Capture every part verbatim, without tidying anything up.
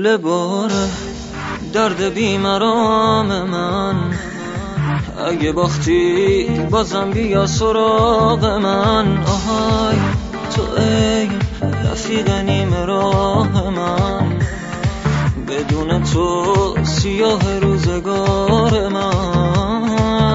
کوله باره درد بیمرام من، اگه باختی بازم بیا سراغ من. آهای تو ای رفیق نیم راه من، بدون تو سیاه روزگار من.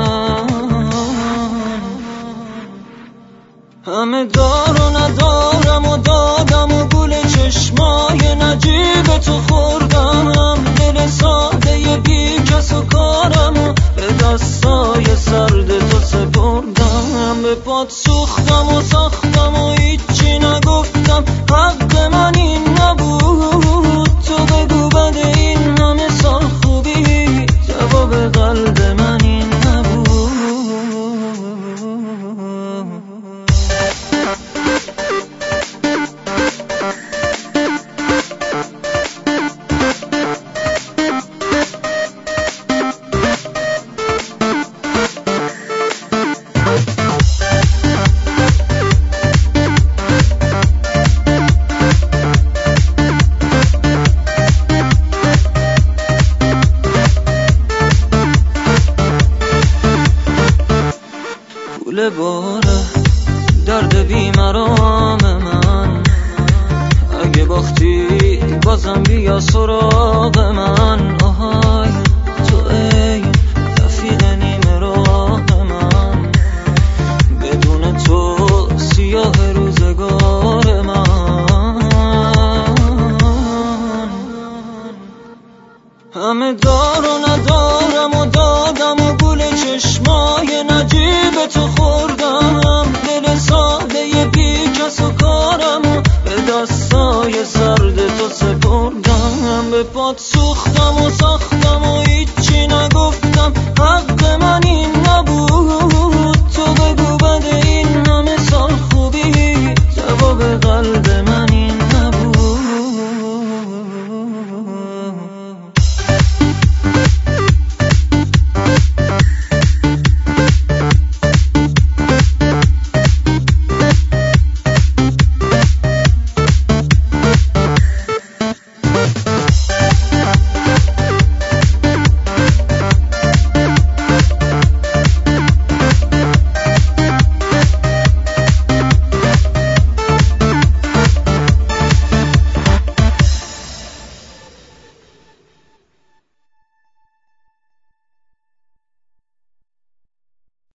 همه دار و ندارم و دادم و گل چشمای نجیب تو خوردم، دل ساده بی کس و کارم و به دستای سرد تو سپردم. به پات سوختم و ساختم و هیچی نگفتم، حق من این نبود. تو بگو بد این همه سال خوبی، جواب قلب من این نبود. کوله باره درد بیمرام من، اگه باختی بازم بیا سراغ من. آهای تو ای رفیق نیم راه من، بدون تو سیاه روزگار من. همه دار و ندارم و دادم و گل چشمای